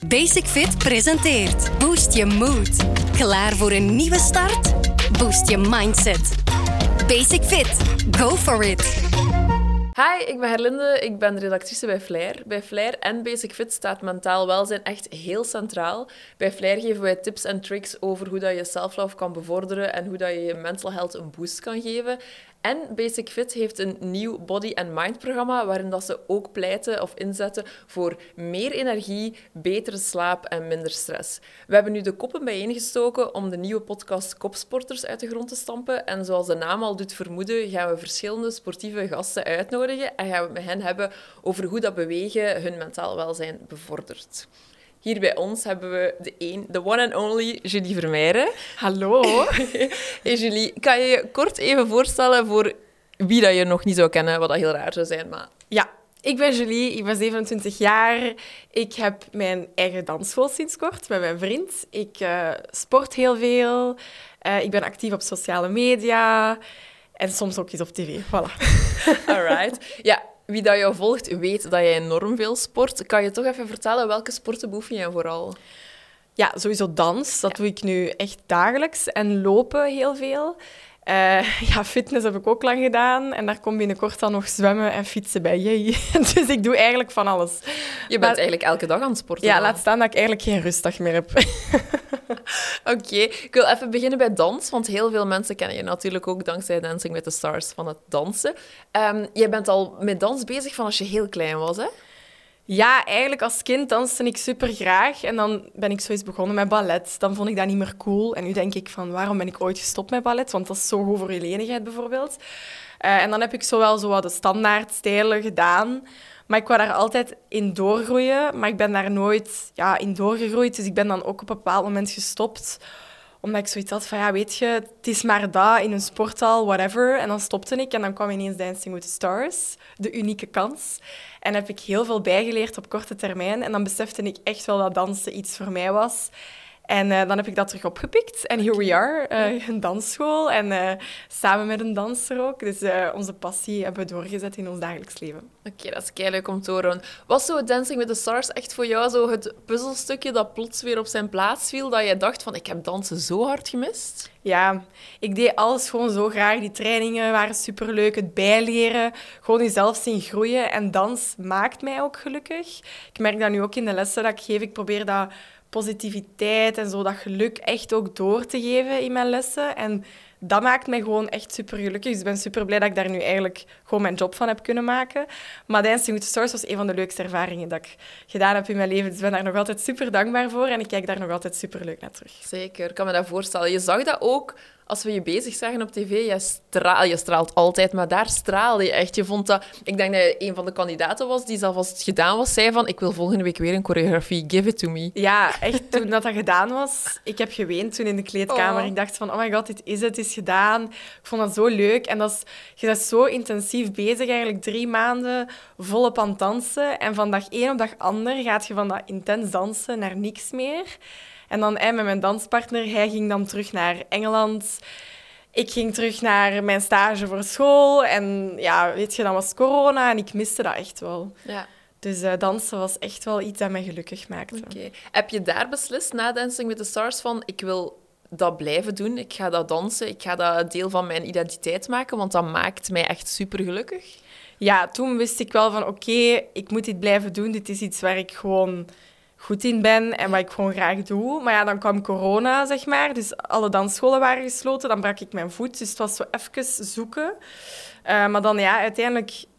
Basic Fit presenteert Boost je mood. Klaar voor een nieuwe start? Boost je mindset. Basic Fit. Go for it. Hi, ik ben Herlinde. Ik ben redactrice bij Flair. Bij Flair en Basic Fit staat mentaal welzijn echt heel centraal. Bij Flair geven wij tips en tricks over hoe dat je self-love kan bevorderen en hoe dat je je mental health een boost kan geven. En Basic Fit heeft een nieuw body and mind programma waarin dat ze ook pleiten of inzetten voor meer energie, betere slaap en minder stress. We hebben nu de koppen bijeengestoken om de nieuwe podcast Kopsporters uit de grond te stampen. En zoals de naam al doet vermoeden, gaan we verschillende sportieve gasten uitnodigen en gaan we het met hen hebben over hoe dat bewegen hun mentaal welzijn bevordert. Hier bij ons hebben we de one and only Julie Vermeijren. Hallo. Hey Julie, kan je je kort even voorstellen voor wie dat je nog niet zou kennen, wat dat heel raar zou zijn, maar... Ja, ik ben Julie, ik ben 27 jaar. Ik heb mijn eigen dansschool sinds kort met mijn vriend. Ik sport heel veel. Ik ben actief op sociale media en soms ook eens op tv. Voilà. Alright. Ja, wie dat jou volgt, weet dat jij enorm veel sport. Kan je toch even vertellen, welke sporten beoefen jij vooral? Ja, sowieso dans. Dat doe ik nu echt dagelijks. En lopen heel veel. Fitness heb ik ook lang gedaan. En daar komt binnenkort dan nog zwemmen en fietsen bij. Yay. Dus ik doe eigenlijk van alles. Je bent eigenlijk elke dag aan het sporten. Ja, dan. laat staan dat ik eigenlijk geen rustdag meer heb. Oké, ik wil even beginnen bij dans, want heel veel mensen kennen je natuurlijk ook dankzij Dancing with the Stars van het dansen. Jij bent al met dans bezig van als je heel klein was, hè? Ja, eigenlijk als kind danste ik super graag. En dan ben ik zoiets begonnen met ballet. Dan vond ik dat niet meer cool. En nu denk ik van, waarom ben ik ooit gestopt met ballet? Want dat is zo goed voor je lenigheid bijvoorbeeld. En dan heb ik zowel zo wat de standaardstijlen gedaan. Maar ik wou daar altijd in doorgroeien. Maar ik ben daar nooit in doorgegroeid. Dus ik ben dan ook op een bepaald moment gestopt. Omdat ik zoiets had van, weet je, het is maar dat in een sporthal, whatever. En dan stopte ik en dan kwam ineens Dancing with the Stars. De unieke kans. En heb ik heel veel bijgeleerd op korte termijn. En dan besefte ik echt wel dat dansen iets voor mij was. En dan heb ik dat terug opgepikt. En here we are, een dansschool. En samen met een danser ook. Dus onze passie hebben we doorgezet in ons dagelijks leven. Oké, dat is keileuk om te horen. Was zo Dancing with the Stars echt voor jou zo het puzzelstukje dat plots weer op zijn plaats viel? Dat je dacht van, ik heb dansen zo hard gemist? Ja, ik deed alles gewoon zo graag. Die trainingen waren superleuk, het bijleren, gewoon jezelf zien groeien. En dans maakt mij ook gelukkig. Ik merk dat nu ook in de lessen dat ik geef. Ik probeer dat positiviteit en zo dat geluk echt ook door te geven in mijn lessen. En dat maakt mij gewoon echt super gelukkig. Dus ik ben super blij dat ik daar nu eigenlijk gewoon mijn job van heb kunnen maken. Maar Dancing with the Stars was een van de leukste ervaringen dat ik gedaan heb in mijn leven. Dus ik ben daar nog altijd super dankbaar voor en ik kijk daar nog altijd super leuk naar terug. Zeker, ik kan me dat voorstellen. Je zag dat ook als we je bezig zagen op tv. Je straalt altijd, maar daar straalde je echt. Je vond dat... Ik denk dat je een van de kandidaten was die zelfs als het gedaan was, zei van, ik wil volgende week weer een choreografie. Give it to me. Ja, echt, toen dat gedaan was, ik heb geweend toen in de kleedkamer. Oh. Ik dacht van, oh my god, dit is het is gedaan. Ik vond dat zo leuk. En je bent zo intensief bezig, eigenlijk 3 maanden volop aan het dansen. En van dag 1 op dag ander gaat je van dat intens dansen naar niks meer. En dan met mijn danspartner, hij ging dan terug naar Engeland. Ik ging terug naar mijn stage voor school. En ja, weet je, dan was corona en ik miste dat echt wel. Ja. Dus dansen was echt wel iets dat mij gelukkig maakte. Oké. Heb je daar beslist na Dancing with the Stars van, ik wil dat blijven doen, ik ga dat dansen, ik ga dat deel van mijn identiteit maken, want dat maakt mij echt super gelukkig? Ja, toen wist ik wel van oké, ik moet dit blijven doen. Dit is iets waar ik gewoon goed in ben en wat ik gewoon graag doe. Maar ja, dan kwam corona, zeg maar. Dus alle dansscholen waren gesloten. Dan brak ik mijn voet. Dus het was zo even zoeken. Maar dan uiteindelijk